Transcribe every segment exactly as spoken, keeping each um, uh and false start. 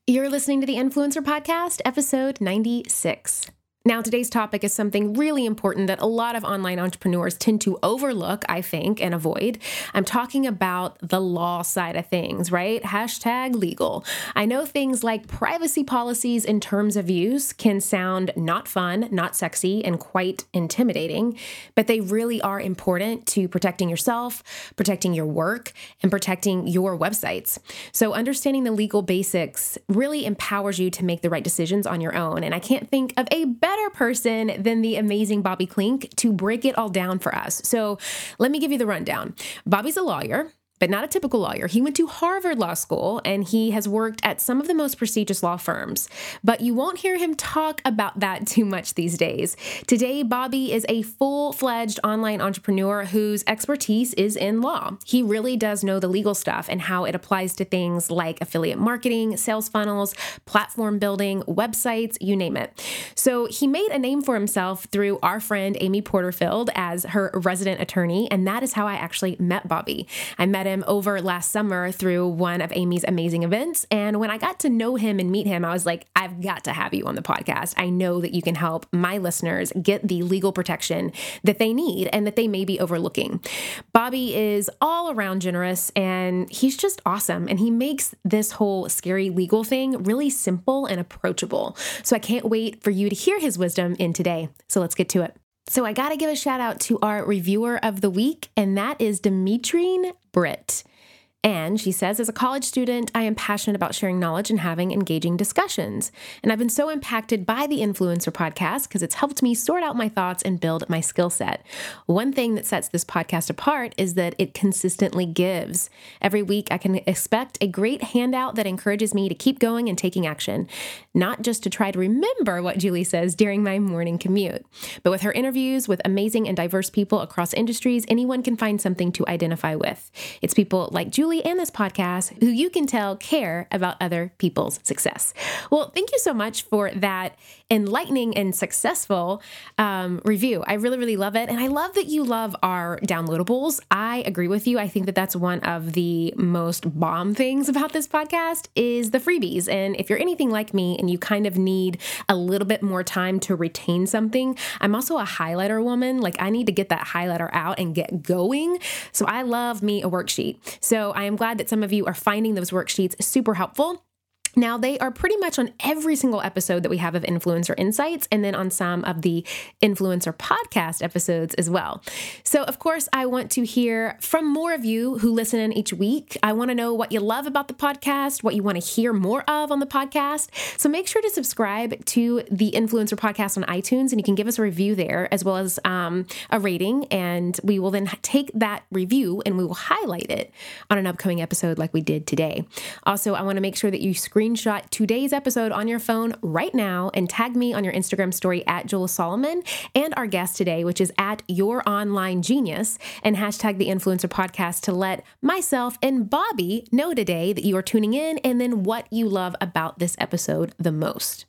You're listening to the Influencer Podcast, episode ninety-six. Now, today's topic is something really important that a lot of online entrepreneurs tend to overlook, I think, and avoid. I'm talking about the law side of things, right? Hashtag legal. I know things like privacy policies and terms of use can sound not fun, not sexy, and quite intimidating, but they really are important to protecting yourself, protecting your work, and protecting your websites. So understanding the legal basics really empowers you to make the right decisions on your own. And I can't think of a better person than the amazing Bobby Klink to break it all down for us. So let me give you the rundown. Bobby's a lawyer, but not a typical lawyer. He went to Harvard Law School and he has worked at some of the most prestigious law firms, but you won't hear him talk about that too much these days. Today, Bobby is a full-fledged online entrepreneur whose expertise is in law. He really does know the legal stuff and how it applies to things like affiliate marketing, sales funnels, platform building, websites, you name it. So he made a name for himself through our friend Amy Porterfield as her resident attorney, and that is how I actually met Bobby. I met him over last summer through one of Amy's amazing events. And when I got to know him and meet him, I was like, I've got to have you on the podcast. I know that you can help my listeners get the legal protection that they need and that they may be overlooking. Bobby is all around generous and he's just awesome. And he makes this whole scary legal thing really simple and approachable. So I can't wait for you to hear his wisdom in today. So let's get to it. So I got to give a shout out to our reviewer of the week, and that is Demetrine Britt. And she says, as a college student, I am passionate about sharing knowledge and having engaging discussions. And I've been so impacted by the Influencer Podcast because it's helped me sort out my thoughts and build my skill set. One thing that sets this podcast apart is that it consistently gives. Every week, I can expect a great handout that encourages me to keep going and taking action, not just to try to remember what Julie says during my morning commute. But with her interviews with amazing and diverse people across industries, anyone can find something to identify with. It's people like Julie and this podcast who you can tell care about other people's success. Well, thank you so much for that enlightening and successful um, review. I really, really love it. And I love that you love our downloadables. I agree with you. I think that that's one of the most bomb things about this podcast is the freebies. And if you're anything like me and you kind of need a little bit more time to retain something, I'm also a highlighter woman. Like I need to get that highlighter out and get going. So I love me a worksheet. So I am glad that some of you are finding those worksheets super helpful. Now, they are pretty much on every single episode that we have of Influencer Insights, and then on some of the Influencer Podcast episodes as well. So, of course, I want to hear from more of you who listen in each week. I want to know what you love about the podcast, what you want to hear more of on the podcast. So make sure to subscribe to the Influencer Podcast on iTunes, and you can give us a review there as well as um, a rating, and we will then take that review and we will highlight it on an upcoming episode like we did today. Also, I want to make sure that you screen Screenshot today's episode on your phone right now and tag me on your Instagram story at Joel Solomon and our guest today, which is at Your Online Genius, and hashtag the Influencer Podcast to let myself and Bobby know today that you are tuning in and then what you love about this episode the most.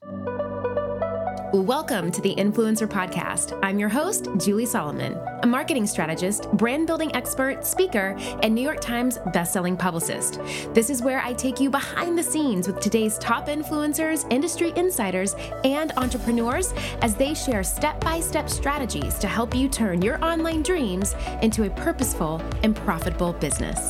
Welcome to the Influencer Podcast. I'm your host, Julie Solomon, a marketing strategist, brand building expert, speaker, and New York Times bestselling publicist. This is where I take you behind the scenes with today's top influencers, industry insiders, and entrepreneurs as they share step-by-step strategies to help you turn your online dreams into a purposeful and profitable business.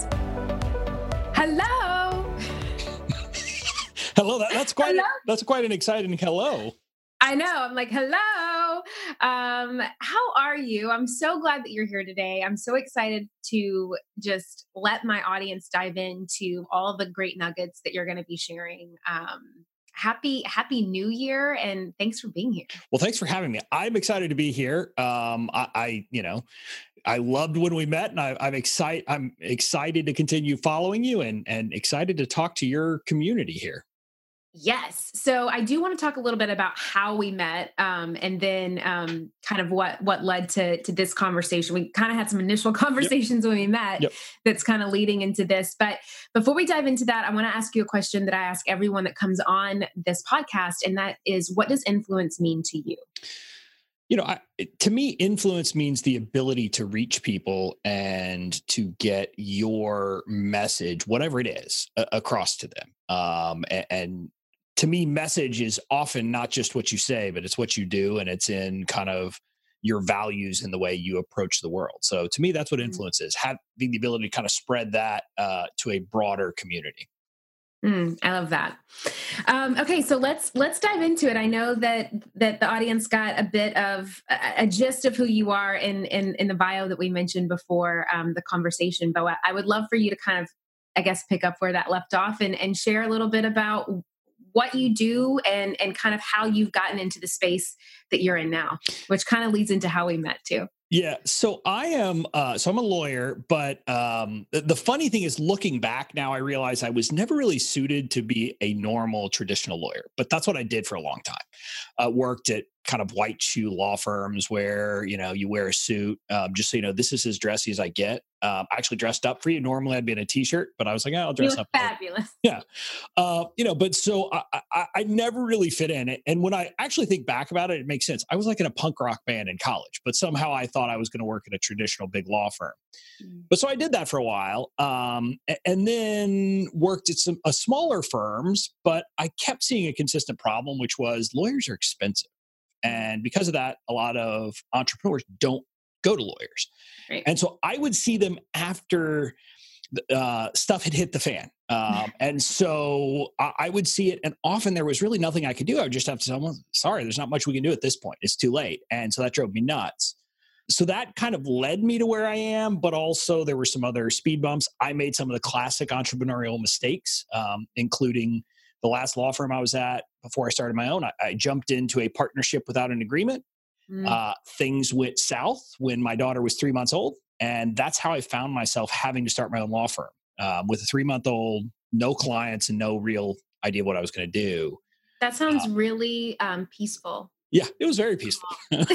Hello. Hello. That, that's quite Hello? that's quite an exciting hello. I know. I'm like, hello. Um, how are you? I'm so glad that you're here today. I'm so excited to just let my audience dive into all the great nuggets that you're going to be sharing. Um, happy, happy new year. And thanks for being here. Well, thanks for having me. I'm excited to be here. Um, I, I you know, I loved when we met and I, I'm excited. I'm excited to continue following you and, and excited to talk to your community here. Yes. So I do want to talk a little bit about how we met, um, and then um, kind of what what led to to this conversation. We kind of had some initial conversations yep. when we met yep. that's kind of leading into this. But before we dive into that, I want to ask you a question that I ask everyone that comes on this podcast, and that is, what does influence mean to you? You know, I, to me, influence means the ability to reach people and to get your message, whatever it is, uh, across to them. Um, and, and to me, message is often not just what you say, but it's what you do. And it's in kind of your values and the way you approach the world. So to me, that's what influence is, having the ability to kind of spread that uh, to a broader community. Mm, I love that. Um, okay, so let's let's dive into it. I know that that the audience got a bit of a, a gist of who you are in in, in the bio that we mentioned before um, the conversation, but I would love for you to kind of, I guess, pick up where that left off and, and share a little bit about what you do and and kind of how you've gotten into the space that you're in now, which kind of leads into how we met too. Yeah. So I am, uh, so I'm a lawyer, but um, the, the funny thing is looking back now, I realize I was never really suited to be a normal traditional lawyer, but that's what I did for a long time. Uh, worked at kind of white shoe law firms where, you know, you wear a suit. Um, just so you know, this is as dressy as I get. Um, I actually dressed up for you. Normally I'd be in a t-shirt, but I was like, oh, I'll dress you look up. Fabulous. Yeah. Uh, you know, but so I, I, I never really fit in. And when I actually think back about it, it makes sense. I was like in a punk rock band in college, but somehow I thought I was going to work at a traditional big law firm. Mm. But so I did that for a while, um, and then worked at some a smaller firms, but I kept seeing a consistent problem, which was lawyers are expensive. And because of that, a lot of entrepreneurs don't go to lawyers. Right. And so I would see them after uh, stuff had hit the fan. Um, and so I, I would see it. And often there was really nothing I could do. I would just have to tell them, sorry, there's not much we can do at this point. It's too late. And so that drove me nuts. So that kind of led me to where I am, but also there were some other speed bumps. I made some of the classic entrepreneurial mistakes, um, including the last law firm I was at before I started my own. I, I jumped into a partnership without an agreement. Mm. Uh, things went south when my daughter was three months old. And that's how I found myself having to start my own law firm um, with a three-month-old, no clients and no real idea what I was going to do. That sounds uh, really um, peaceful. Yeah, it was very peaceful.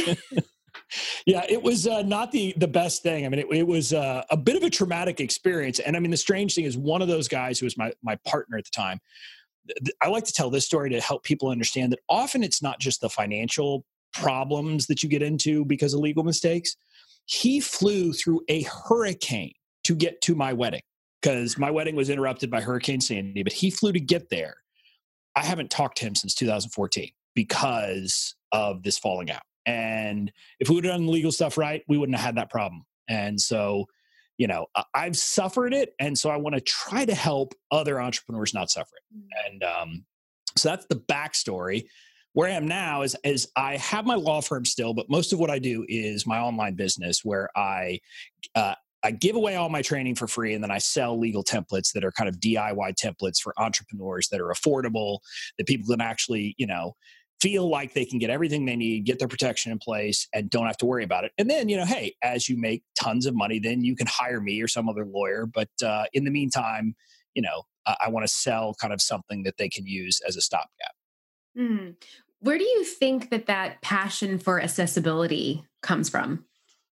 Yeah, it was uh, not the the best thing. I mean, it, it was uh, a bit of a traumatic experience. And I mean, the strange thing is one of those guys who was my my partner at the time, th- I like to tell this story to help people understand that often it's not just the financial problems that you get into because of legal mistakes. He flew through a hurricane to get to my wedding because my wedding was interrupted by Hurricane Sandy, but he flew to get there. I haven't talked to him since two thousand fourteen because of this falling out. And if we would have done the legal stuff right, we wouldn't have had that problem. And so, you know, I've suffered it. And so I want to try to help other entrepreneurs not suffer it. Mm-hmm. And um, so that's the backstory. Where I am now is, is I have my law firm still, but most of what I do is my online business where I uh, I give away all my training for free, and then I sell legal templates that are kind of D I Y templates for entrepreneurs that are affordable, that people can actually, you know, feel like they can get everything they need, get their protection in place, and don't have to worry about it. And then, you know, hey, as you make tons of money, then you can hire me or some other lawyer. But uh, in the meantime, you know, I, I want to sell kind of something that they can use as a stopgap. Mm. Where do you think that that passion for accessibility comes from?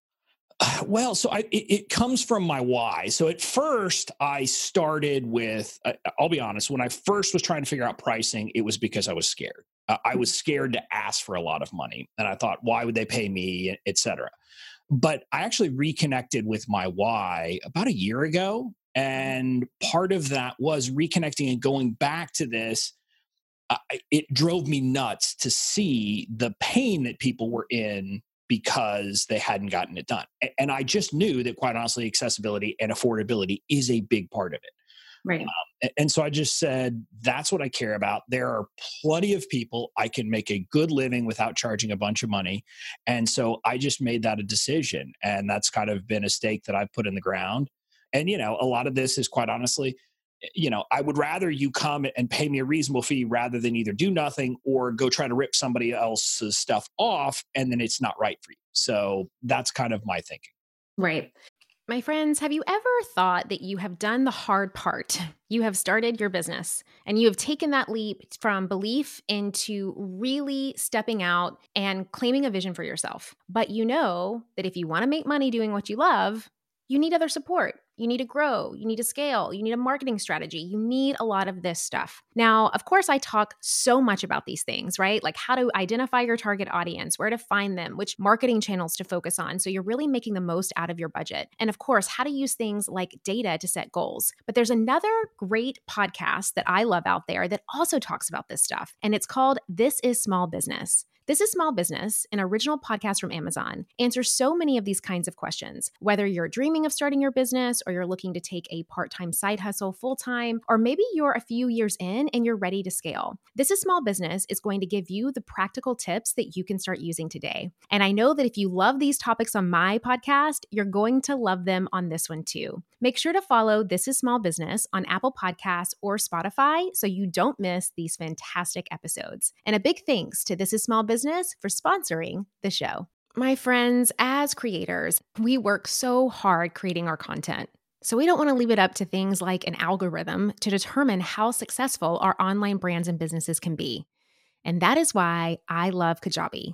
Uh, well, so I, it, it comes from my why. So at first I started with, uh, I'll be honest, when I first was trying to figure out pricing, it was because I was scared. Uh, I was scared to ask for a lot of money. And I thought, why would they pay me, et cetera. But I actually reconnected with my why about a year ago. And part of that was reconnecting and going back to this. Uh, it drove me nuts to see the pain that people were in because they hadn't gotten it done. And I just knew that, quite honestly, accessibility and affordability is a big part of it. Right. Um, and so I just said, that's what I care about. There are plenty of people I can make a good living without charging a bunch of money. And so I just made that a decision. And that's kind of been a stake that I've put in the ground. And, you know, a lot of this is, quite honestly, you know, I would rather you come and pay me a reasonable fee rather than either do nothing or go try to rip somebody else's stuff off and then it's not right for you. So that's kind of my thinking. Right. My friends, have you ever thought that you have done the hard part? You have started your business and you have taken that leap from belief into really stepping out and claiming a vision for yourself. But you know that if you want to make money doing what you love, you need other support. You need to grow. You need to scale. You need a marketing strategy. You need a lot of this stuff. Now, of course, I talk so much about these things, right? Like how to identify your target audience, where to find them, which marketing channels to focus on, so you're really making the most out of your budget. And of course, how to use things like data to set goals. But there's another great podcast that I love out there that also talks about this stuff, and it's called This is Small Business. This is Small Business, an original podcast from Amazon, answers so many of these kinds of questions. Whether you're dreaming of starting your business or you're looking to take a part-time side hustle full-time, or maybe you're a few years in and you're ready to scale, This is Small Business is going to give you the practical tips that you can start using today. And I know that if you love these topics on my podcast, you're going to love them on this one too. Make sure to follow This is Small Business on Apple Podcasts or Spotify so you don't miss these fantastic episodes. And a big thanks to This is Small Business for sponsoring the show. My friends, as creators, we work so hard creating our content. So we don't want to leave it up to things like an algorithm to determine how successful our online brands and businesses can be. And that is why I love Kajabi.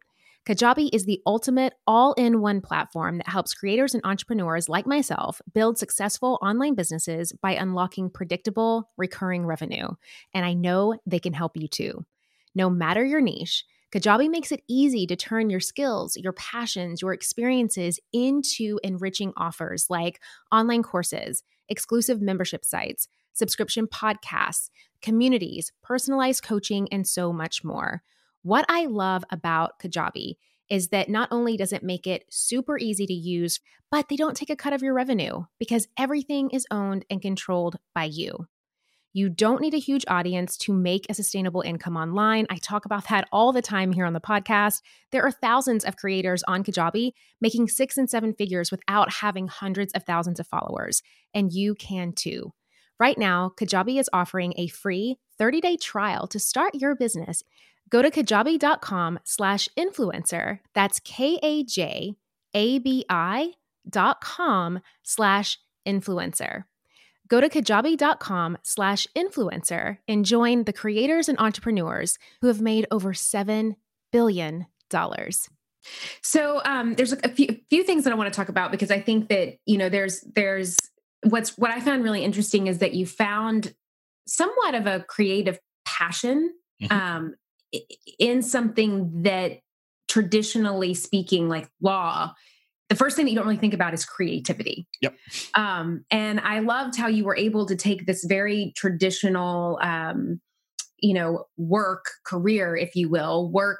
Kajabi is the ultimate all-in-one platform that helps creators and entrepreneurs like myself build successful online businesses by unlocking predictable, recurring revenue. And I know they can help you too. No matter your niche, Kajabi makes it easy to turn your skills, your passions, your experiences into enriching offers like online courses, exclusive membership sites, subscription podcasts, communities, personalized coaching, and so much more. What I love about Kajabi is that not only does it make it super easy to use, but they don't take a cut of your revenue because everything is owned and controlled by you. You don't need a huge audience to make a sustainable income online. I talk about that all the time here on the podcast. There are thousands of creators on Kajabi making six and seven figures without having hundreds of thousands of followers, and you can too. Right now, Kajabi is offering a free thirty-day trial to start your business. Go to kajabi.com slash influencer. That's K-A-J-A-B-I dot com slash influencer. Go to kajabi.com slash influencer and join the creators and entrepreneurs who have made over seven billion dollars. So um, there's a few, few things that I want to talk about because I think that, you know, there's, there's what's, what I found really interesting is that you found somewhat of a creative passion mm-hmm. um, in something that traditionally speaking, like law, the first thing that you don't really think about is creativity. Yep. Um, and I loved how you were able to take this very traditional, um, you know, work career, if you will, work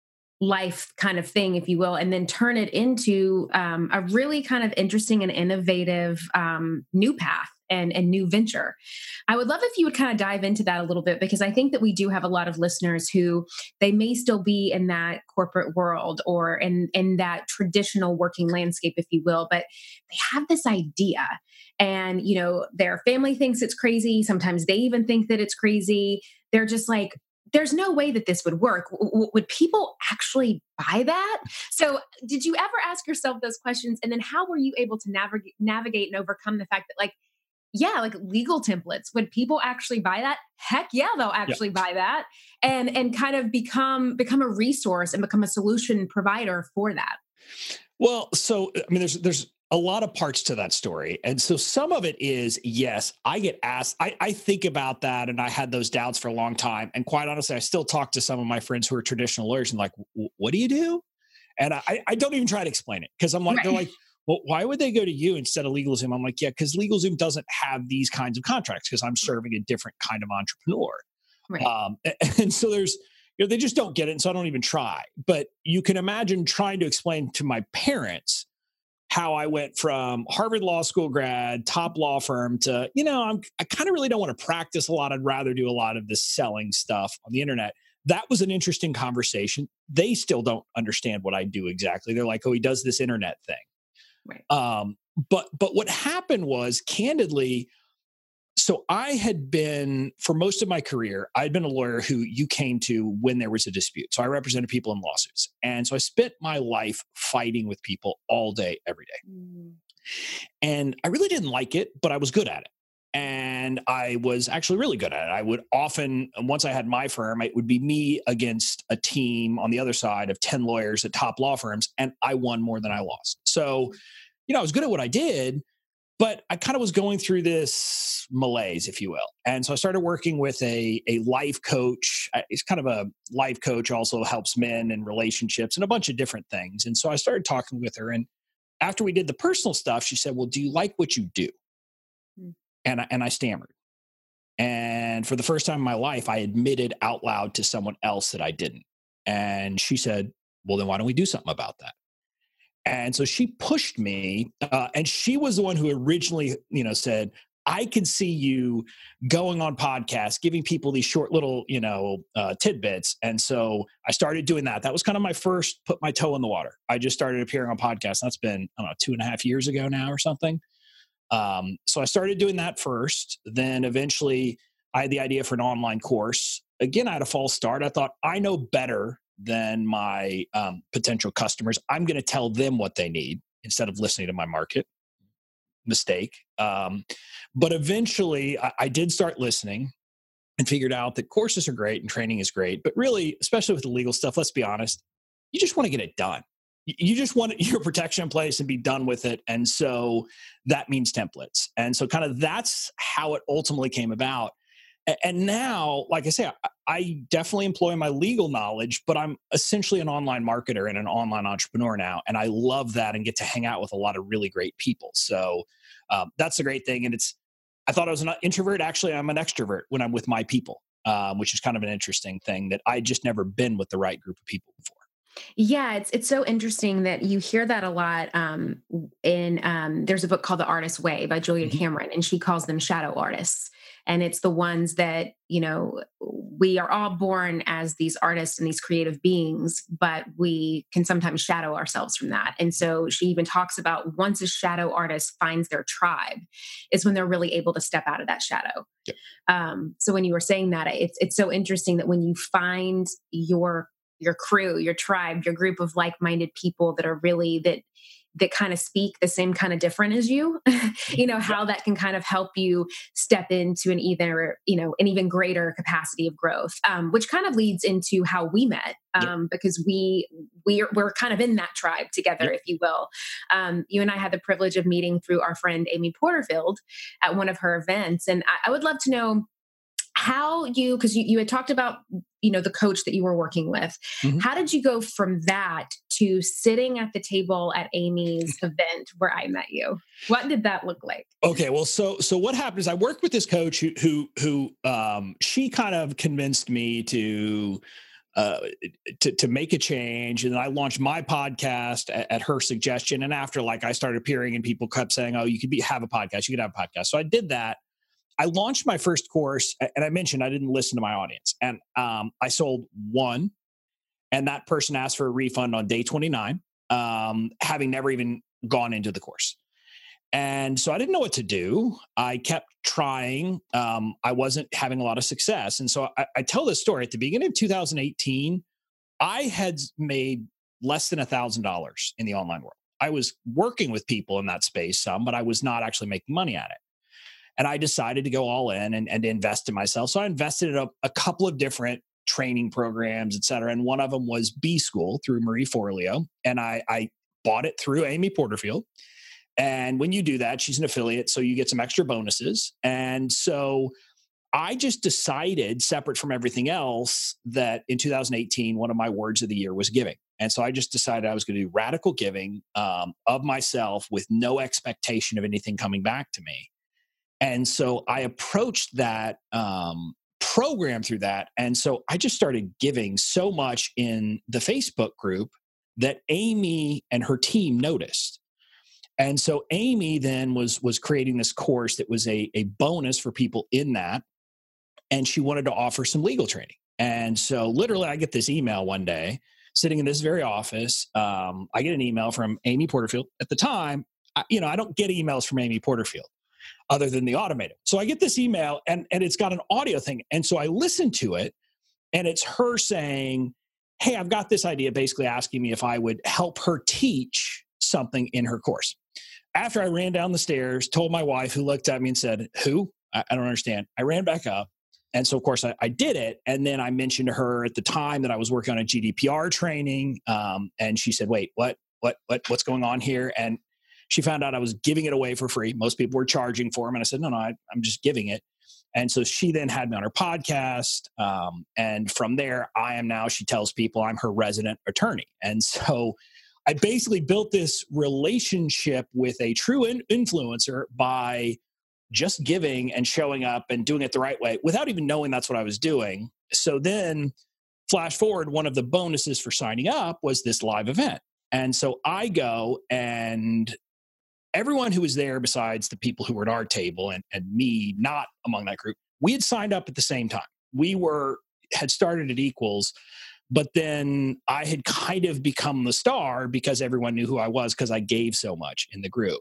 life kind of thing, if you will, and then turn it into um, a really kind of interesting and innovative um, new path and, and new venture. I would love if you would kind of dive into that a little bit, because I think that we do have a lot of listeners who they may still be in that corporate world or in, in that traditional working landscape, if you will, but they have this idea and, you know, their family thinks it's crazy. Sometimes they even think that it's crazy. They're just like, there's no way that this would work. W- would people actually buy that? So did you ever ask yourself those questions? And then how were you able to navigate, navigate and overcome the fact that like, yeah, like legal templates, would people actually buy that? Heck yeah, they'll actually yep. buy that and, and kind of become, become a resource and become a solution provider for that. Well, so, I mean, there's, there's a lot of parts to that story. And so some of it is, yes, I get asked, I, I think about that and I had those doubts for a long time. And quite honestly, I still talk to some of my friends who are traditional lawyers and like, what do you do? And I, I don't even try to explain it because I'm like, right. they're like, well, why would they go to you instead of LegalZoom? I'm like, yeah, because LegalZoom doesn't have these kinds of contracts because I'm serving a different kind of entrepreneur. Right. Um, and so there's, you know, they just don't get it. And so I don't even try. But you can imagine trying to explain to my parents how I went from Harvard Law School grad, top law firm to, you know, I'm, I kind of really don't want to practice a lot. I'd rather do a lot of this selling stuff on the internet. That was an interesting conversation. They still don't understand what I do exactly. They're like, oh, he does this internet thing. Right. Um, but, but what happened was candidly, so I had been, for most of my career, I'd been a lawyer who you came to when there was a dispute. So I represented people in lawsuits. And so I spent my life fighting with people all day, every day. Mm. And I really didn't like it, but I was good at it. And I was actually really good at it. I would often, once I had my firm, it would be me against a team on the other side of ten lawyers at top law firms. And I won more than I lost. So, you know, I was good at what I did, but I kind of was going through this malaise, if you will. And so I started working with a, a life coach. He's kind of a life coach, also helps men and relationships and a bunch of different things. And so I started talking with her. And after we did the personal stuff, she said, well, do you like what you do? Mm. And I, and I stammered. And for the first time in my life, I admitted out loud to someone else that I didn't. And she said, well, then why don't we do something about that? And so she pushed me, uh, and she was the one who originally, you know, said, I could see you going on podcasts, giving people these short little, you know, uh, tidbits. And so I started doing that. That was kind of my first put my toe in the water. I just started appearing on podcasts. That's been, I don't know, two and a half years ago now or something. Um, so I started doing that first. Then eventually I had the idea for an online course. Again, I had a false start. I thought, I know better than my um, potential customers. I'm going to tell them what they need instead of listening to my market. Mistake. Um, but eventually I, I did start listening and figured out that courses are great and training is great. But really, especially with the legal stuff, let's be honest, you just want to get it done. You just want your protection in place and be done with it. And so that means templates. And so kind of that's how it ultimately came about. And now, like I say, I definitely employ my legal knowledge, but I'm essentially an online marketer and an online entrepreneur now. And I love that and get to hang out with a lot of really great people. So um, that's the great thing. And it's, I thought I was an introvert. Actually, I'm an extrovert when I'm with my people, um, which is kind of an interesting thing that I just never been with the right group of people before. Yeah, it's it's so interesting that you hear that a lot. Um, in um, there's a book called The Artist's Way by Julia mm-hmm. Cameron, and she calls them shadow artists. And it's the ones that, you know, we are all born as these artists and these creative beings, but we can sometimes shadow ourselves from that. And so she even talks about once a shadow artist finds their tribe, is when they're really able to step out of that shadow. Yep. Um, so when you were saying that, it's it's so interesting that when you find your your crew, your tribe, your group of like-minded people that are really that that kind of speak the same kind of different as you, you know, how that can kind of help you step into an either, you know, an even greater capacity of growth, um, which kind of leads into how we met, um, yep. because we, we're, we're kind of in that tribe together, yep. if you will. Um, you and I had the privilege of meeting through our friend, Amy Porterfield, at one of her events. And I, I would love to know how you, because you, you had talked about, you know, the coach that you were working with. Mm-hmm. How did you go from that to sitting at the table at Amy's event where I met you? What did that look like? Okay, well, so so what happened is I worked with this coach who who who um, she kind of convinced me to uh, to to make a change, and I launched my podcast at, at her suggestion. And after, like, I started appearing, and people kept saying, "Oh, you could be have a podcast. You could have a podcast." So I did that. I launched my first course, and I mentioned I didn't listen to my audience, and um, I sold one, and that person asked for a refund on day twenty-nine, um, having never even gone into the course. And so I didn't know what to do. I kept trying. Um, I wasn't having a lot of success. And so I, I tell this story. At the beginning of two thousand eighteen, I had made less than one thousand dollars in the online world. I was working with people in that space some, but I was not actually making money at it. And I decided to go all in and, and invest in myself. So I invested in a, a couple of different training programs, et cetera. And one of them was B School through Marie Forleo. And I, I bought it through Amy Porterfield. And when you do that, she's an affiliate, so you get some extra bonuses. And so I just decided, separate from everything else, that in two thousand eighteen, one of my words of the year was giving. And so I just decided I was going to do radical giving um, of myself with no expectation of anything coming back to me. And so I approached that um, program through that. And so I just started giving so much in the Facebook group that Amy and her team noticed. And so Amy then was, was creating this course that was a, a bonus for people in that. And she wanted to offer some legal training. And so literally I get this email one day, sitting in this very office. Um, I get an email from Amy Porterfield. At the time, I, you know, I don't get emails from Amy Porterfield other than the automated. So I get this email and, and it's got an audio thing. And so I listen to it, and it's her saying, hey, I've got this idea, basically asking me if I would help her teach something in her course. After I ran down the stairs, told my wife, who looked at me and said, who? I, I don't understand. I ran back up. And so, of course, I, I did it. And then I mentioned to her at the time that I was working on a G D P R training. Um, and she said, wait, what, what, what, what's going on here? And She found out I was giving it away for free. Most people were charging for them. And I said, no, no, I, I'm just giving it. And so she then had me on her podcast. Um, and from there, I am now, she tells people I'm her resident attorney. And so I basically built this relationship with a true in- influencer by just giving and showing up and doing it the right way without even knowing that's what I was doing. So then flash forward, one of the bonuses for signing up was this live event. And so I go, and everyone who was there besides the people who were at our table and, and me, not among that group, we had signed up at the same time. We were, had started at equals, but then I had kind of become the star because everyone knew who I was because I gave so much in the group.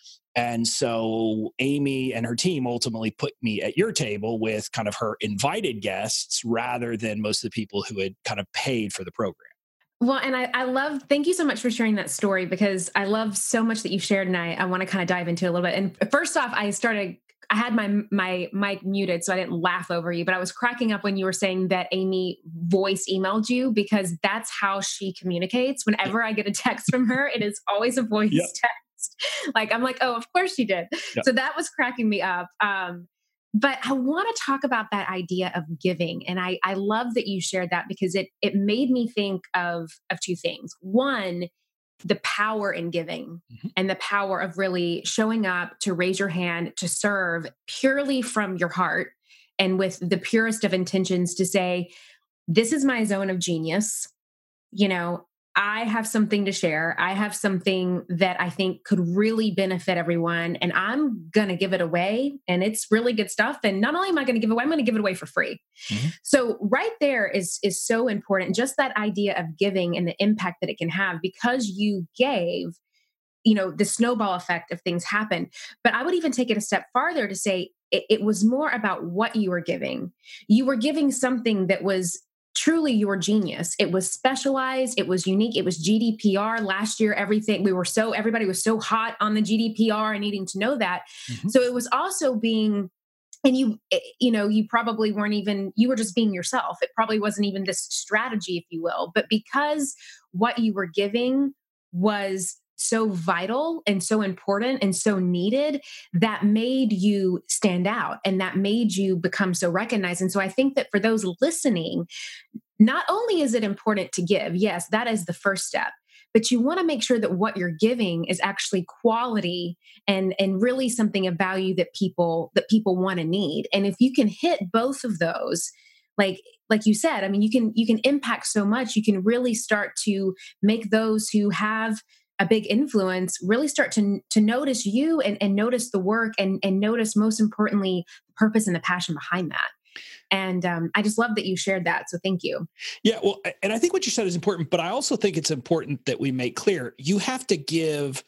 And so Amy and her team ultimately put me at your table with kind of her invited guests rather than most of the people who had kind of paid for the program. Well, and I, I love, thank you so much for sharing that story, because I love so much that you've shared, and I, I want to kind of dive into it a little bit. And first off, I started, I had my, my mic muted, so I didn't laugh over you, but I was cracking up when you were saying that Amy voice emailed you, because that's how she communicates. Whenever I get a text from her, it is always a voice yep. text. Like, I'm like, oh, of course she did. Yep. So that was cracking me up. Um, but I want to talk about that idea of giving. And I, I love that you shared that, because it, it made me think of, of two things. One, the power in giving mm-hmm. and the power of really showing up to raise your hand, to serve purely from your heart and with the purest of intentions, to say, this is my zone of genius. You know, I have something to share. I have something that I think could really benefit everyone, and I'm going to give it away. And it's really good stuff. And not only am I going to give it away, I'm going to give it away for free. Mm-hmm. So right there is, is so important. Just that idea of giving and the impact that it can have, because you gave, you know, the snowball effect of things happen. But I would even take it a step farther to say it, it was more about what you were giving. You were giving something that was truly your genius. It was specialized. It was unique. It was G D P R last year. Everything we were so, everybody was so hot on the G D P R and needing to know that. Mm-hmm. So it was also being, and you, you know, you probably weren't even, you were just being yourself. It probably wasn't even this strategy, if you will, but because what you were giving was so vital and so important and so needed, that made you stand out and that made you become so recognized. And so I think that for those listening, not only is it important to give, yes, that is the first step, but you want to make sure that what you're giving is actually quality and, and really something of value that people, that people want to need. And if you can hit both of those, like, like you said, I mean, you can, you can impact so much. You can really start to make those who have a big influence really start to, to notice you and, and notice the work and, and notice, most importantly, the purpose and the passion behind that. And um, I just love that you shared that. So thank you. Yeah. Well, and I think what you said is important, but I also think it's important that we make clear, you have to give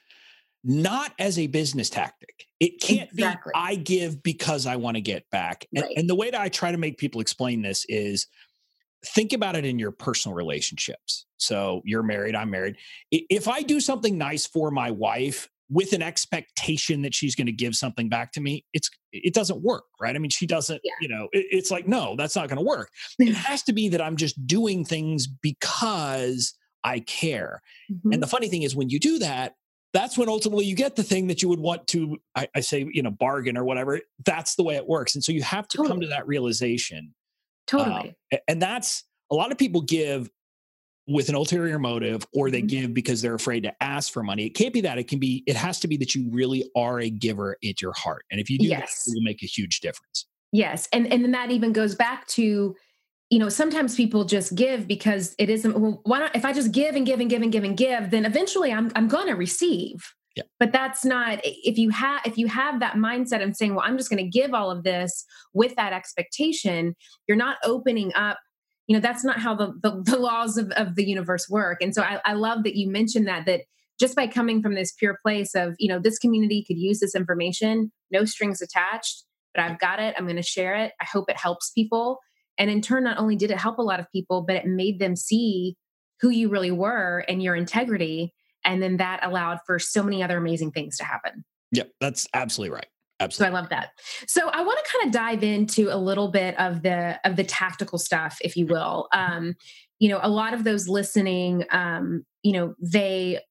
not as a business tactic. It can't exactly. be, I give because I want to get back. And, right. and the way that I try to make people explain this is, think about it in your personal relationships. So you're married, I'm married. If I do something nice for my wife with an expectation that she's going to give something back to me, it's, it doesn't work, right? I mean, she doesn't, yeah. you know, it, it's like, no, that's not going to work. It has to be that I'm just doing things because I care. Mm-hmm. And the funny thing is, when you do that, that's when ultimately you get the thing that you would want to, I, I say, you know, bargain or whatever. That's the way it works. And so you have to totally. come to that realization. Totally. Um, and that's, a lot of people give with an ulterior motive, or they mm-hmm. give because they're afraid to ask for money. It can't be that. It can be, it has to be that you really are a giver at your heart. And if you do yes. that, it will make a huge difference. Yes. And, and then that even goes back to, you know, sometimes people just give because it isn't, well, why not, if I just give and give and give and give and give, then eventually I'm, I'm going to receive. Yeah. But that's not, if you have, if you have that mindset of saying, well, I'm just going to give all of this with that expectation, you're not opening up, you know, that's not how the, the, the laws of, of the universe work. And so I, I love that you mentioned that, that just by coming from this pure place of, you know, this community could use this information, no strings attached, but I've got it. I'm going to share it. I hope it helps people. And in turn, not only did it help a lot of people, but it made them see who you really were and your integrity. And then that allowed for so many other amazing things to happen. Yep, that's absolutely right. So Absolutely. I love that. So I want to kind of dive into a little bit of the of the tactical stuff, if you will. Um, you know, a lot of those listening, um, you know, they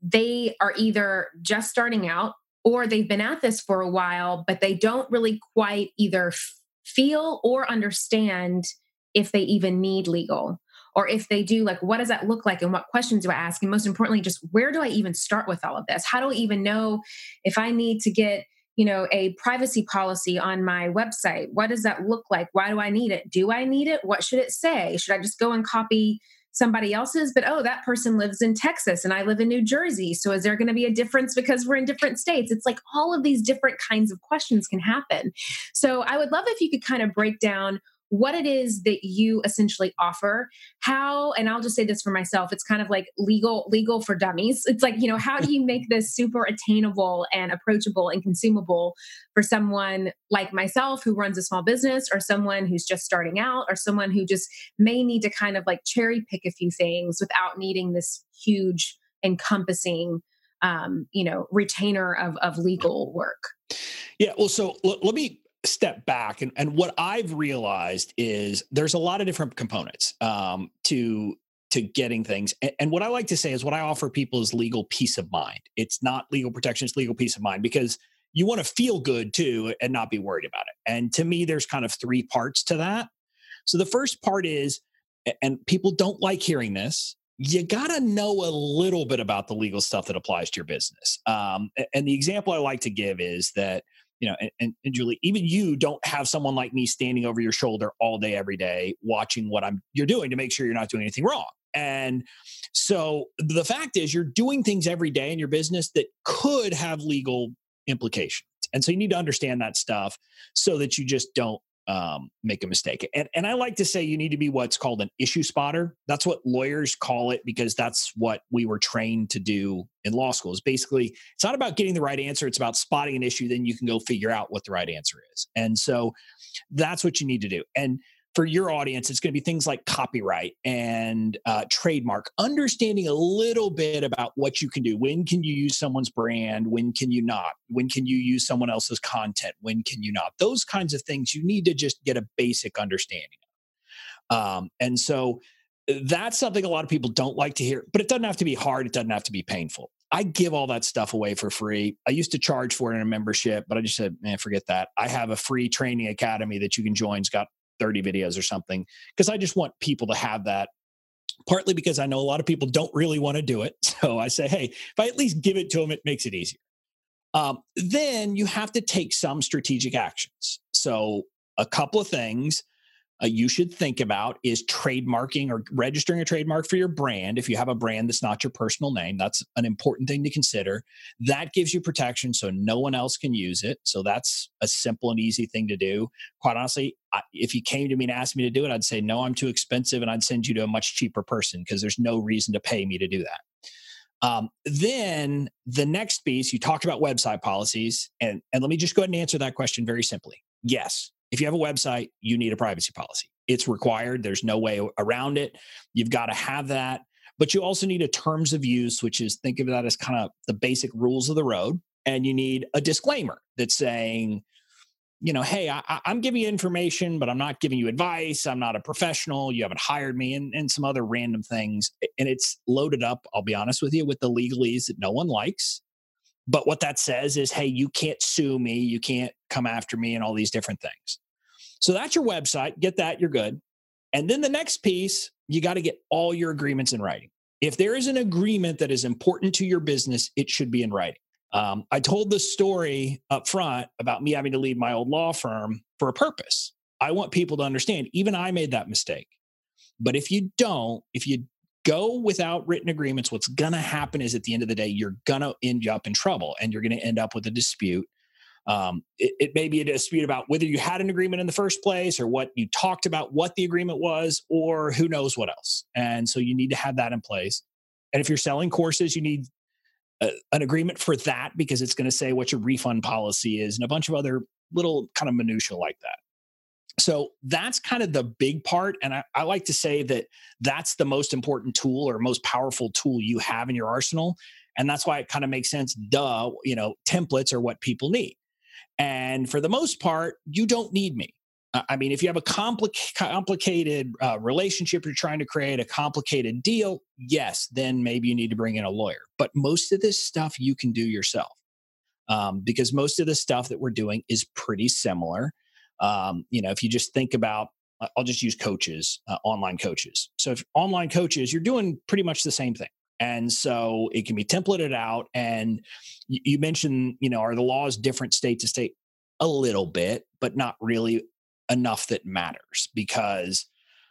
they are either just starting out or they've been at this for a while, but they don't really quite either f- feel or understand if they even need legal. Or if they do, like, what does that look like and what questions do I ask? And most importantly, just where do I even start with all of this? How do I even know if I need to get, you know, a privacy policy on my website? What does that look like? Why do I need it? Do I need it? What should it say? Should I just go and copy somebody else's? But oh, that person lives in Texas and I live in New Jersey. So is there going to be a difference because we're in different states? It's like all of these different kinds of questions can happen. So I would love if you could kind of break down what it is that you essentially offer, how, and I'll just say this for myself, it's kind of like legal, legal for dummies. It's like, you know, how do you make this super attainable and approachable and consumable for someone like myself who runs a small business, or someone who's just starting out, or someone who just may need to kind of like cherry pick a few things without needing this huge encompassing, um, you know, retainer of, of legal work. Yeah. Well, so l- let me step back, and, and what I've realized is there's a lot of different components um, to to getting things. And, and what I like to say is what I offer people is legal peace of mind. It's not legal protection, it's legal peace of mind, because you want to feel good too and not be worried about it. And to me, there's kind of three parts to that. So the first part is, and people don't like hearing this, you got to know a little bit about the legal stuff that applies to your business. Um, and the example I like to give is that, you know, and, and Julie, even you don't have someone like me standing over your shoulder all day, every day, watching what I'm you're doing to make sure you're not doing anything wrong. And so the fact is, you're doing things every day in your business that could have legal implications. And so you need to understand that stuff so that you just don't um, make a mistake. And, and I like to say you need to be what's called an issue spotter. That's what lawyers call it, because that's what we were trained to do in law school. Is basically, it's not about getting the right answer. It's about spotting an issue. Then you can go figure out what the right answer is. And so that's what you need to do. And for your audience, it's going to be things like copyright and uh, trademark, understanding a little bit about what you can do. When can you use someone's brand? When can you not? When can you use someone else's content? When can you not? Those kinds of things you need to just get a basic understanding of. Um, and so that's something a lot of people don't like to hear, but it doesn't have to be hard. It doesn't have to be painful. I give all that stuff away for free. I used to charge for it in a membership, but I just said, man, forget that. I have a free training academy that you can join. It's got thirty videos or something, because I just want people to have that, partly because I know a lot of people don't really want to do it. So I say, hey, if I at least give it to them, it makes it easier. Um, then you have to take some strategic actions. So a couple of things uh, you should think about is trademarking or registering a trademark for your brand. If you have a brand that's not your personal name, that's an important thing to consider. That gives you protection so no one else can use it. So that's a simple and easy thing to do. Quite honestly, I, if you came to me and asked me to do it, I'd say, no, I'm too expensive, and I'd send you to a much cheaper person, because there's no reason to pay me to do that. Um, then the next piece, you talked about website policies. And, and let me just go ahead and answer that question very simply. Yes. If you have a website, you need a privacy policy. It's required. There's no way around it. You've got to have that. But you also need a terms of use, which is, think of that as kind of the basic rules of the road. And you need a disclaimer that's saying, you know, hey, I, I'm giving you information, but I'm not giving you advice. I'm not a professional. You haven't hired me, and, and some other random things. And it's loaded up, I'll be honest with you, with the legalese that no one likes. But what that says is, hey, you can't sue me. You can't come after me, and all these different things. So that's your website. Get that, you're good. And then the next piece, you got to get all your agreements in writing. If there is an agreement that is important to your business, it should be in writing. Um, I told the story up front about me having to leave my old law firm for a purpose. I want people to understand, even I made that mistake. But if you don't, if you go without written agreements, what's going to happen is, at the end of the day, you're going to end up in trouble, and you're going to end up with a dispute. Um, it, it may be a dispute about whether you had an agreement in the first place, or what you talked about, what the agreement was, or who knows what else. And so you need to have that in place. And if you're selling courses, you need a, an agreement for that, because it's going to say what your refund policy is and a bunch of other little kind of minutia like that. So that's kind of the big part. And I, I like to say that that's the most important tool, or most powerful tool you have in your arsenal. And that's why it kind of makes sense. Duh, you know, templates are what people need. And for the most part, you don't need me. Uh, I mean, if you have a compli- complicated uh, relationship you're trying to create, a complicated deal, yes, then maybe you need to bring in a lawyer. But most of this stuff you can do yourself, um, because most of the stuff that we're doing is pretty similar. Um, you know, if you just think about, uh, I'll just use coaches, uh, online coaches. So if online coaches, you're doing pretty much the same thing. And so it can be templated out. And you, you mentioned, you know, are the laws different state to state? A little bit, but not really enough that matters, because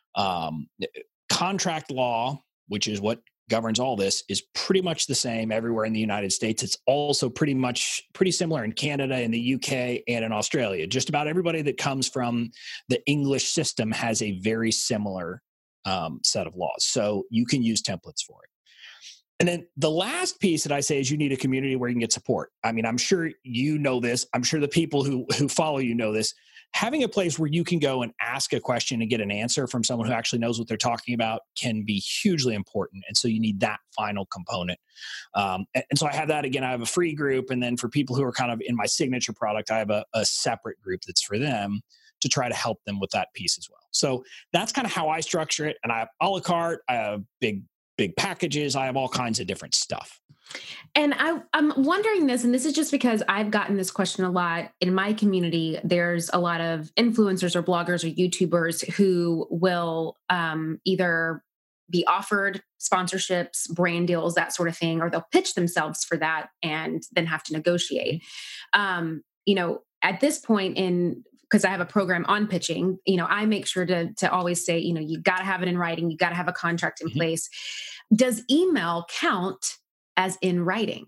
um, contract law, which is what governs all this, is pretty much the same everywhere in the United States. It's also pretty much pretty similar in Canada, in the U K, and in Australia. Just about everybody that comes from the English system has a very similar um, set of laws. So you can use templates for it. And then the last piece that I say is you need a community where you can get support. I mean, I'm sure you know this. I'm sure the people who who follow you know this. Having a place where you can go and ask a question and get an answer from someone who actually knows what they're talking about can be hugely important. And so you need that final component. Um, and, and so I have that. Again, I have a free group. And then for people who are kind of in my signature product, I have a, a separate group that's for them to try to help them with that piece as well. So that's kind of how I structure it. And I have a la carte. I have big big packages. I have all kinds of different stuff. And I, I'm wondering this, and this is just because I've gotten this question a lot in my community. There's a lot of influencers or bloggers or YouTubers who will um, either be offered sponsorships, brand deals, that sort of thing, or they'll pitch themselves for that and then have to negotiate. Um, you know, at this point in, because I have a program on pitching, you know, I make sure to to always say, you know, you got to have it in writing. You got to have a contract in mm-hmm. place. Does email count as in writing?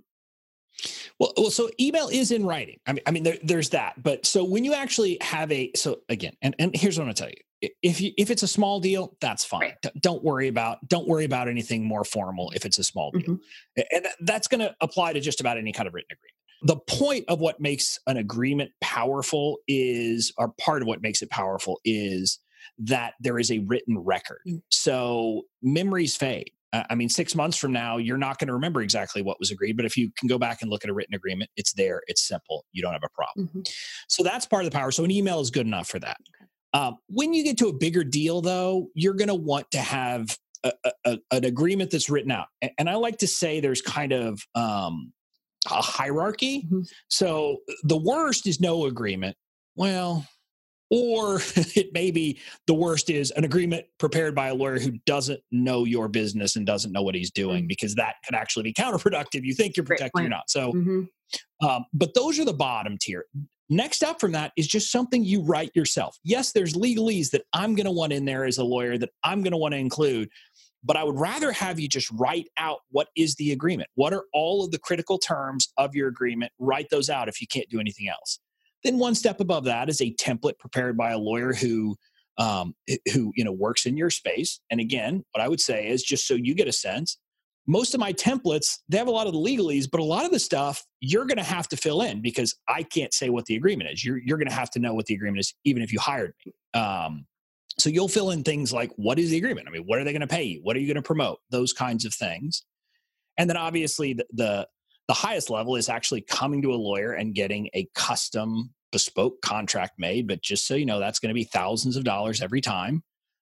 Well, well, so email is in writing. I mean, I mean, there, there's that. But so when you actually have a, so again, and, and here's what I'm gonna tell you: if you if it's a small deal, that's fine. Right. D- don't worry about don't worry about anything more formal if it's a small deal, mm-hmm. and that's going to apply to just about any kind of written agreement. The point of what makes an agreement powerful is, or part of what makes it powerful is that there is a written record. Mm. So memories fade. Uh, I mean, six months from now, you're not going to remember exactly what was agreed, but if you can go back and look at a written agreement, it's there, it's simple, you don't have a problem. Mm-hmm. So that's part of the power. So an email is good enough for that. Okay. Um, when you get to a bigger deal though, you're going to want to have a, a, an agreement that's written out. And, and I like to say there's kind of, um, a hierarchy. Mm-hmm. So the worst is no agreement. Well, or it may be the worst is an agreement prepared by a lawyer who doesn't know your business and doesn't know what he's doing, mm-hmm. because that could actually be counterproductive. You think you're protecting, you're not. So, mm-hmm. um, but those are the bottom tier. Next up from that is just something you write yourself. Yes, there's legalese that I'm going to want in there as a lawyer that I'm going to want to include. But I would rather have you just write out what is the agreement. What are all of the critical terms of your agreement? Write those out if you can't do anything else. Then one step above that is a template prepared by a lawyer who, um, who you know works in your space. And again, what I would say is, just so you get a sense, most of my templates, they have a lot of the legalese, but a lot of the stuff you're going to have to fill in because I can't say what the agreement is. You're you're going to have to know what the agreement is, even if you hired me. Um, So you'll fill in things like, what is the agreement? I mean, what are they going to pay you? What are you going to promote? Those kinds of things. And then obviously the, the, the highest level is actually coming to a lawyer and getting a custom bespoke contract made. But just so you know, that's going to be thousands of dollars every time.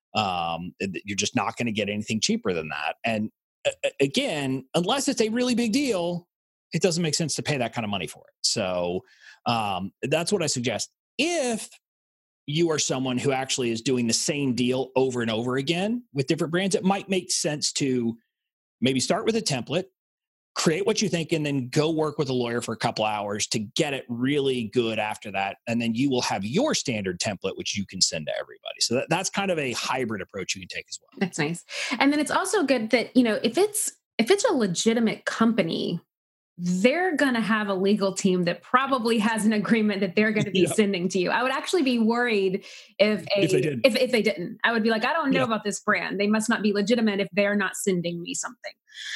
Um, you're just not going to get anything cheaper than that. And uh, again, unless it's a really big deal, it doesn't make sense to pay that kind of money for it. So um, that's what I suggest. If you are someone who actually is doing the same deal over and over again with different brands, it might make sense to maybe start with a template, create what you think, and then go work with a lawyer for a couple hours to get it really good after that. And then you will have your standard template, which you can send to everybody. So that, that's kind of a hybrid approach you can take as well. That's nice. And then it's also good that, you know, if it's, if it's a legitimate company, they're going to have a legal team that probably has an agreement that they're going to be yeah. sending to you. I would actually be worried if a, if, they did. if, if they didn't. I would be like, I don't know yeah. about this brand. They must not be legitimate if they're not sending me something.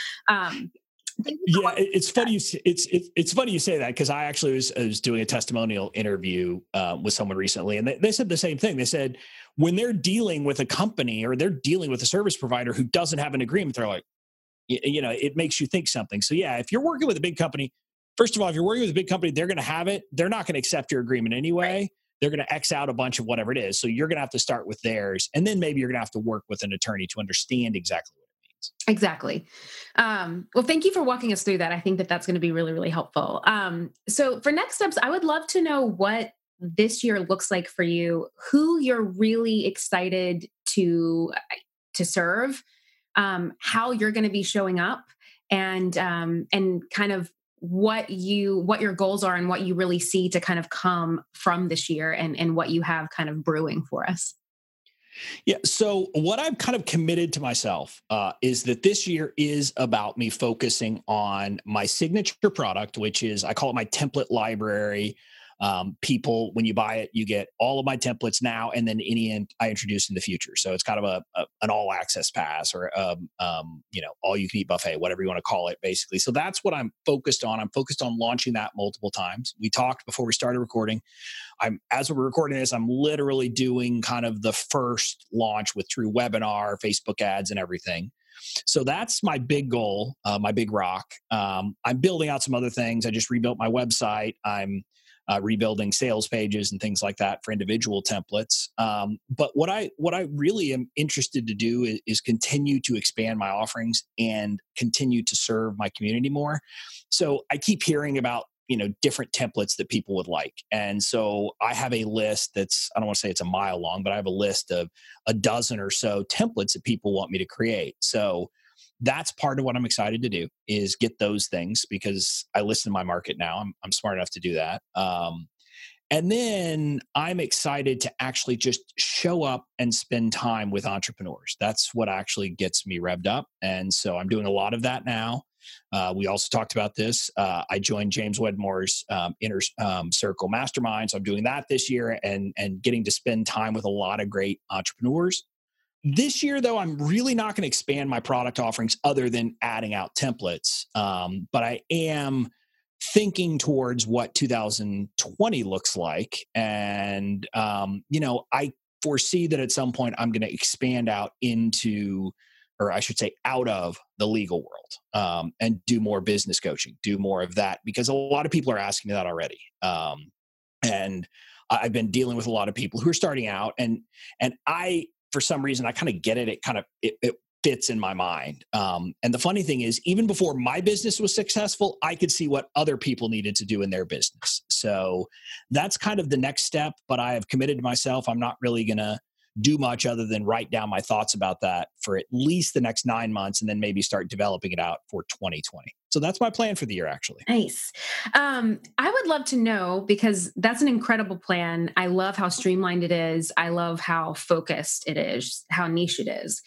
Um, yeah, it's funny. You, it's it, it's funny you say that, because I actually was, I was doing a testimonial interview uh, with someone recently, and they, they said the same thing. They said when they're dealing with a company or they're dealing with a service provider who doesn't have an agreement, they're like, you know, it makes you think something. So yeah, if you're working with a big company, first of all, if you're working with a big company, they're going to have it. They're not going to accept your agreement anyway. Right. they're going to X out a bunch of whatever it is. So you're going to have to start with theirs. And then maybe you're going to have to work with an attorney to understand exactly what it means. Exactly. Um, well, thank you for walking us through that. I think that that's going to be really, really helpful. Um, so for next steps, I would love to know what this year looks like for you, who you're really excited to, to serve, um, how you're going to be showing up, and, um, and kind of what you, what your goals are and what you really see to kind of come from this year, and, and what you have kind of brewing for us. Yeah. So what I've kind of committed to myself uh, is that this year is about me focusing on my signature product, which is, I call it my template library. Um, people, when you buy it, you get all of my templates now, and then any in, I introduce in the future. So it's kind of a, a an all access pass, or um, um, you know, all you can eat buffet, whatever you want to call it, basically. So that's what I'm focused on. I'm focused on launching that multiple times. We talked before we started recording. I'm as we're recording this, I'm literally doing kind of the first launch with True Webinar, Facebook ads, and everything. So that's my big goal, uh, my big rock. Um, I'm building out some other things. I just rebuilt my website. I'm Uh, rebuilding sales pages and things like that for individual templates. Um, but what I what I really am interested to do is, is continue to expand my offerings and continue to serve my community more. So I keep hearing about, you know, different templates that people would like. And so I have a list that's, I don't want to say it's a mile long, but I have a list of a dozen or so templates that people want me to create. So that's part of what I'm excited to do, is get those things, because I listen to my market now. I'm, I'm smart enough to do that. Um, and then I'm excited to actually just show up and spend time with entrepreneurs. That's what actually gets me revved up. And so I'm doing a lot of that now. Uh, we also talked about this. Uh, I joined James Wedmore's um, Inner um, Circle Mastermind. So I'm doing that this year, and, and getting to spend time with a lot of great entrepreneurs. This year, though, I'm really not going to expand my product offerings other than adding out templates. Um, but I am thinking towards what two thousand twenty looks like. And, um, you know, I foresee that at some point I'm going to expand out into, or I should say out of, the legal world, um, and do more business coaching, do more of that, because a lot of people are asking me that already. Um, and I've been dealing with a lot of people who are starting out, and, and I, for some reason, I kind of get it. It kind of, it, it fits in my mind. Um, and the funny thing is, even before my business was successful, I could see what other people needed to do in their business. So that's kind of the next step, but I have committed to myself. I'm not really going to do much other than write down my thoughts about that for at least the next nine months, and then maybe start developing it out for twenty twenty. So that's my plan for the year, actually. Nice. Um, I would love to know, because that's an incredible plan. I love how streamlined it is. I love how focused it is, how niche it is.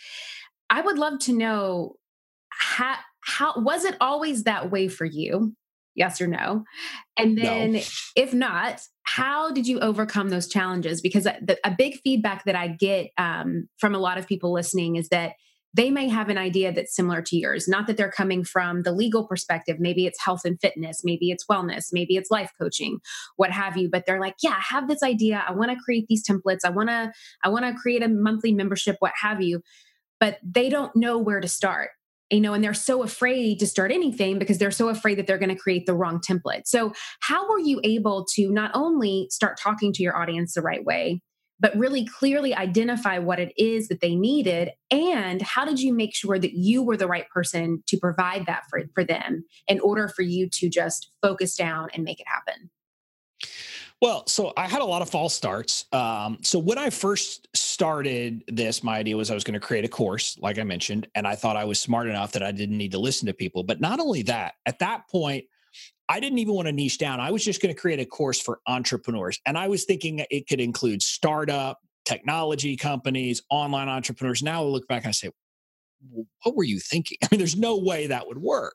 I would love to know, how, how was it always that way for you? Yes or no? And then No. if not, how did you overcome those challenges? Because the, a big feedback that I get um, from a lot of people listening is that they may have an idea that's similar to yours. Not that they're coming from the legal perspective. Maybe it's health and fitness. Maybe it's wellness. Maybe it's life coaching, what have you. But they're like, yeah, I have this idea. I want to create these templates. I want to, I want to create a monthly membership, what have you. But they don't know where to start. You know, and they're so afraid to start anything because they're so afraid that they're going to create the wrong template. So how were you able to not only start talking to your audience the right way, but really clearly identify what it is that they needed? And how did you make sure that you were the right person to provide that for, for them, in order for you to just focus down and make it happen? Well, so I had a lot of false starts. Um, so when I first started this, my idea was I was going to create a course, like I mentioned, and I thought I was smart enough that I didn't need to listen to people. But not only that, at that point, I didn't even want to niche down. I was just going to create a course for entrepreneurs. And I was thinking it could include startup, technology companies, online entrepreneurs. Now I look back and I say, well, what were you thinking? I mean, there's no way that would work.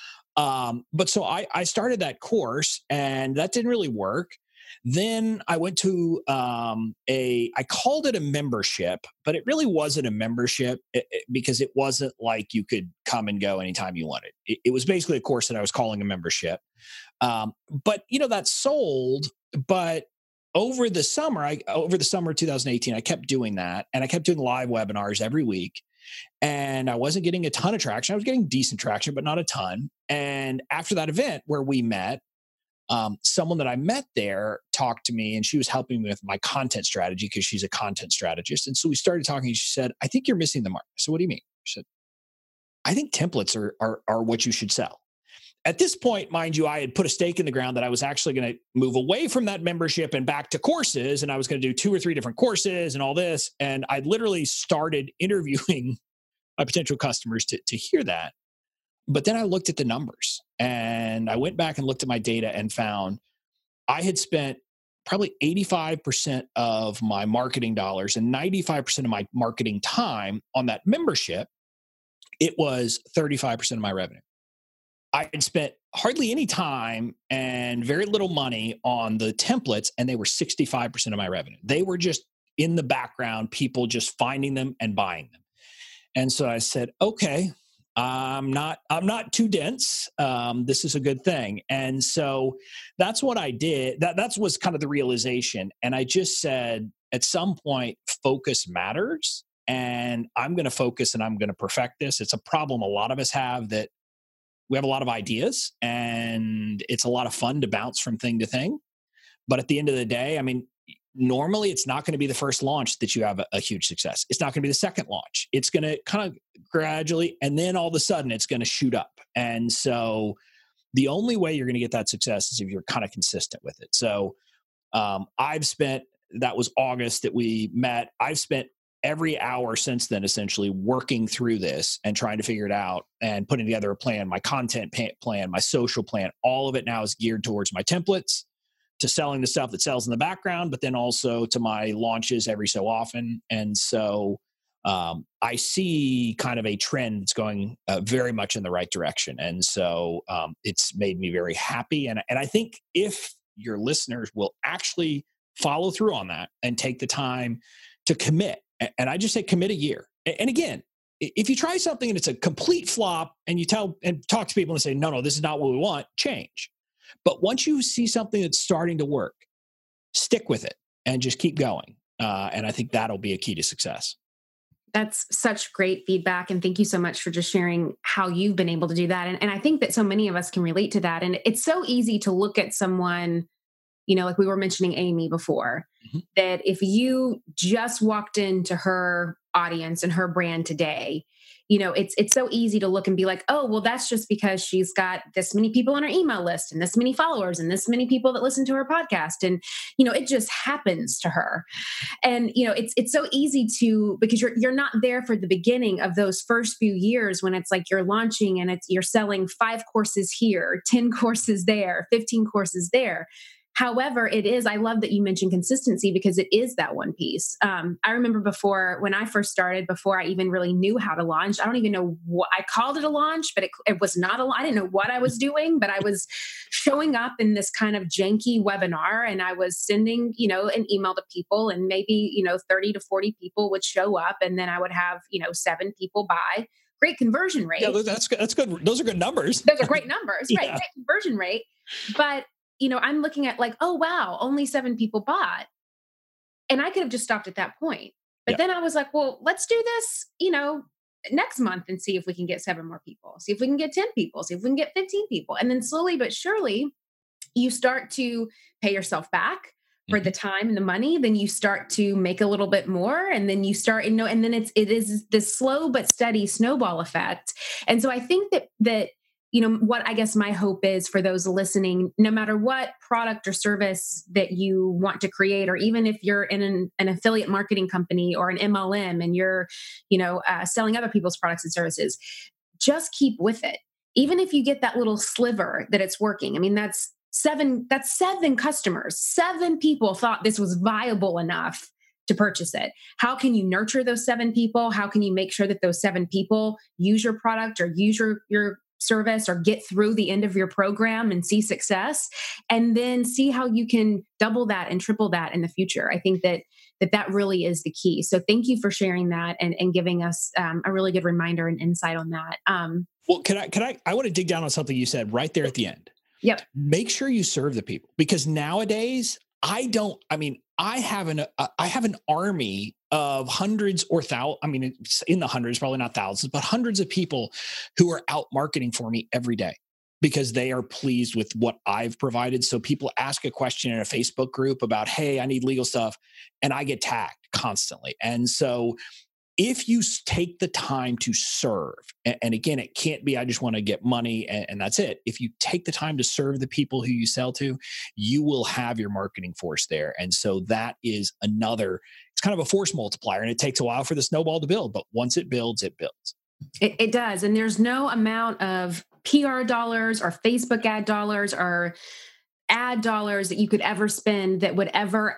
Um, but so I, I started that course, and that didn't really work. Then I went to um, a, I called it a membership, but it really wasn't a membership it, it, because it wasn't like you could come and go anytime you wanted. It, it was basically a course that I was calling a membership. Um, but, you know, that sold. But over the summer, I, over the summer of two thousand eighteen, I kept doing that, and I kept doing live webinars every week. And I wasn't getting a ton of traction. I was getting decent traction, but not a ton. And after that event where we met, um, someone that I met there talked to me, and she was helping me with my content strategy because she's a content strategist. And so we started talking. And she said, "I think you're missing the mark." So what do you mean? She said, "I think templates are are, are what you should sell." At this point, mind you, I had put a stake in the ground that I was actually going to move away from that membership and back to courses. And I was going to do two or three different courses and all this. And I literally started interviewing my potential customers to, to hear that. But then I looked at the numbers and I went back and looked at my data and found I had spent probably eighty-five percent of my marketing dollars and ninety-five percent of my marketing time on that membership. It was thirty-five percent of my revenue. I had spent hardly any time and very little money on the templates, and they were sixty-five percent of my revenue. They were just in the background, people just finding them and buying them. And so I said, okay, I'm not, I'm not too dense. Um, this is a good thing. And so that's what I did. That that's was kind of the realization. And I just said, at some point, focus matters. And I'm going to focus and I'm going to perfect this. It's a problem a lot of us have, that we have a lot of ideas and it's a lot of fun to bounce from thing to thing. But at the end of the day, I mean, normally it's not going to be the first launch that you have a, a huge success. It's not going to be the second launch. It's going to kind of gradually, and then all of a sudden it's going to shoot up. And so the only way you're going to get that success is if you're kind of consistent with it. So um, I've spent, that was August that we met. I've spent every hour since then essentially working through this and trying to figure it out and putting together a plan, my content plan, my social plan. All of it now is geared towards my templates, to selling the stuff that sells in the background, but then also to my launches every so often. And so um, I see kind of a trend that's going uh, very much in the right direction. And so um, it's made me very happy. And, and I think if your listeners will actually follow through on that and take the time to commit, and I just say commit a year. And again, if you try something and it's a complete flop and you tell and talk to people and say, no, no, this is not what we want, change. But once you see something that's starting to work, stick with it and just keep going. Uh, and I think that'll be a key to success. That's such great feedback. And thank you so much for just sharing how you've been able to do that. And, and I think that so many of us can relate to that. And it's so easy to look at someone, you know, like we were mentioning Amy before, mm-hmm. that if you just walked into her audience and her brand today, you know, it's it's so easy to look and be like, oh, well, that's just because she's got this many people on her email list and this many followers and this many people that listen to her podcast. And, you know, it just happens to her. And, you know, it's it's so easy to, because you're you're not there for the beginning of those first few years when it's like you're launching and it's you're selling five courses here, ten courses there, fifteen courses there. However, it is, I love that you mentioned consistency because it is that one piece. Um, I remember before, when I first started, before I even really knew how to launch, I don't even know what, I called it a launch, but it, it was not a launch. I didn't know what I was doing, but I was showing up in this kind of janky webinar and I was sending, you know, an email to people and maybe, you know, thirty to forty people would show up and then I would have, you know, seven people buy. Great conversion rate. Yeah, that's good. That's good. Those are good numbers. Those are great numbers, right? Yeah. Great conversion rate. But you know, I'm looking at like, oh, wow, only seven people bought. And I could have just stopped at that point. But yeah. Then I was like, well, let's do this, you know, next month and see if we can get seven more people, see if we can get ten people, see if we can get fifteen people. And then slowly but surely, you start to pay yourself back for mm-hmm. the time and the money. Then you start to make a little bit more. And then you start, you know, and then it's, it is this slow but steady snowball effect. And so I think that, that, you know, what I guess my hope is for those listening, no matter what product or service that you want to create, or even if you're in an, an affiliate marketing company or an M L M and you're, you know, uh, selling other people's products and services, just keep with it. Even if you get that little sliver that it's working. I mean, that's seven, that's seven customers. Seven people thought this was viable enough to purchase it. How can you nurture those seven people? How can you make sure that those seven people use your product or use your, your service or get through the end of your program and see success, and then see how you can double that and triple that in the future. I think that that, that really is the key. So thank you for sharing that and, and giving us um, a really good reminder and insight on that. Um, well, can I, can I, I want to dig down on something you said right there at the end. Yep. Make sure you serve the people, because nowadays I don't, I mean, I have an, uh, I have an army of hundreds or thousands, I mean, it's in the hundreds, probably not thousands, but hundreds of people who are out marketing for me every day. because they are pleased with what I've provided. So people ask a question in a Facebook group about, hey, I need legal stuff, and I get tagged constantly. And so if you take the time to serve, and, and again, it can't be, I just want to get money and, and that's it. If you take the time to serve the people who you sell to, you will have your marketing force there. And so that is another, it's kind of a force multiplier, and it takes a while for the snowball to build, but once it builds, it builds. It, it does. And there's no amount of P R dollars or Facebook ad dollars or ad dollars that you could ever spend that would ever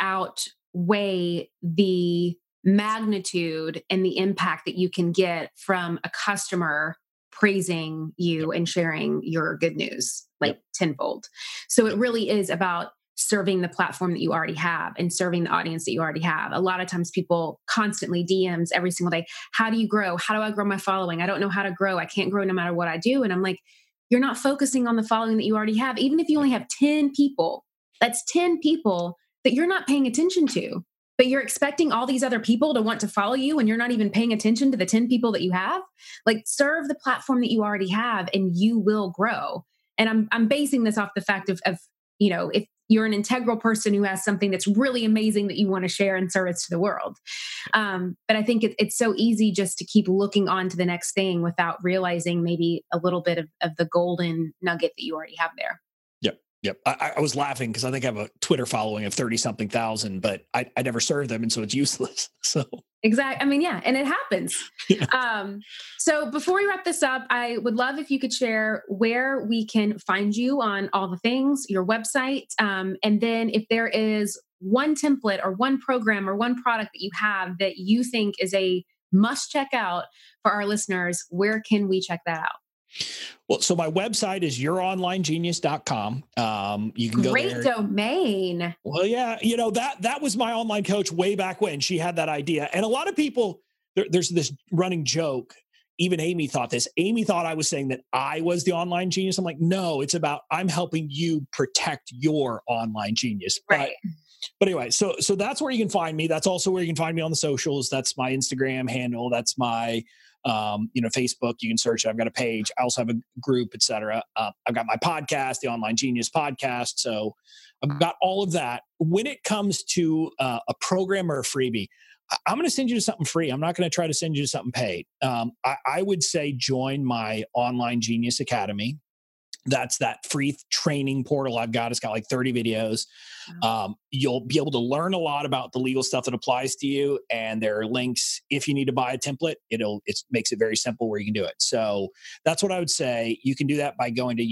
outweigh the magnitude and the impact that you can get from a customer praising you and sharing your good news, like yep. tenfold. So it really is about serving the platform that you already have and serving the audience that you already have. A lot of times people constantly D Ms every single day. How do you grow? How do I grow my following? I don't know how to grow. I can't grow no matter what I do. And I'm like, you're not focusing on the following that you already have. Even if you only have ten people, that's ten people that you're not paying attention to, but you're expecting all these other people to want to follow you and you're not even paying attention to the ten people that you have. Like, serve the platform that you already have and you will grow. And I'm I'm basing this off the fact of, of you know, if you're an integral person who has something that's really amazing that you want to share and service to the world. Um, but I think it, it's so easy just to keep looking on to the next thing without realizing maybe a little bit of, of the golden nugget that you already have there. Yep. Yep. I, I was laughing because I think I have a Twitter following of thirty something thousand, but I, I never serve them. And so it's useless. So exactly. I mean, yeah, and it happens. Yeah. Um, so before we wrap this up, I would love if you could share where we can find you on all the things, your website. Um, and then if there is one template or one program or one product that you have that you think is a must check out for our listeners, where can we check that out? Well, so my website is your online genius dot com. Um, you can go Great there. domain. Well, yeah, you know, that, that was my online coach way back when she had that idea. And a lot of people, there, there's this running joke. Even Amy thought this. Amy thought I was saying that I was the online genius. I'm like, no, it's about, I'm helping you protect your online genius. Right. But, but anyway, so, so that's where you can find me. That's also where you can find me on the socials. That's my Instagram handle. That's my, um, you know, Facebook, you can search it. I've got a page. I also have a group, et cetera. Uh, I've got my podcast, the Online Genius Podcast. So I've got all of that. When it comes to uh, a program or a freebie, I- I'm going to send you to something free. I'm not going to try to send you to something paid. Um, I-, I would say join my Online Genius Academy. That's that free training portal I've got. It's got like thirty videos. Um, you'll be able to learn a lot about the legal stuff that applies to you. And there are links. If you need to buy a template, it'll, it makes it very simple where you can do it. So that's what I would say. You can do that by going to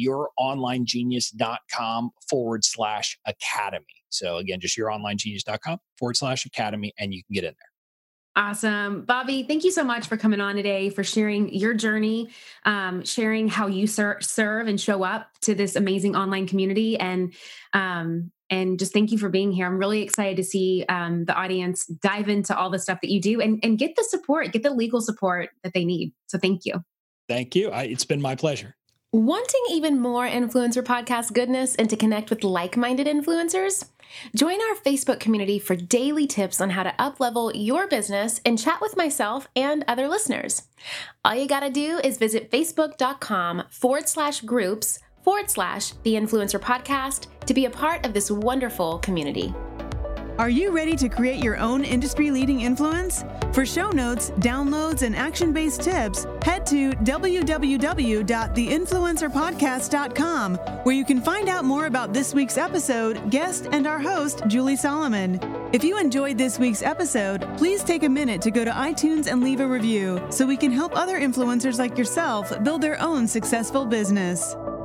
youronlinegenius.com forward slash academy. So again, just youronlinegenius.com forward slash academy, and you can get in there. Awesome. Bobby, thank you so much for coming on today, for sharing your journey, um, sharing how you ser- serve and show up to this amazing online community. And, um, and just thank you for being here. I'm really excited to see um, the audience dive into all the stuff that you do and, and get the support, get the legal support that they need. So thank you. Thank you. I, it's been my pleasure. Wanting even more influencer podcast goodness and to connect with like-minded influencers? Join our Facebook community for daily tips on how to up-level your business and chat with myself and other listeners. All you gotta do is visit facebook.com forward slash groups forward slash the influencer podcast to be a part of this wonderful community. Are you ready to create your own industry-leading influence? For show notes, downloads, and action-based tips, head to w w w dot the influencer podcast dot com, where you can find out more about this week's episode, guest, and our host, Julie Solomon. If you enjoyed this week's episode, please take a minute to go to iTunes and leave a review so we can help other influencers like yourself build their own successful business.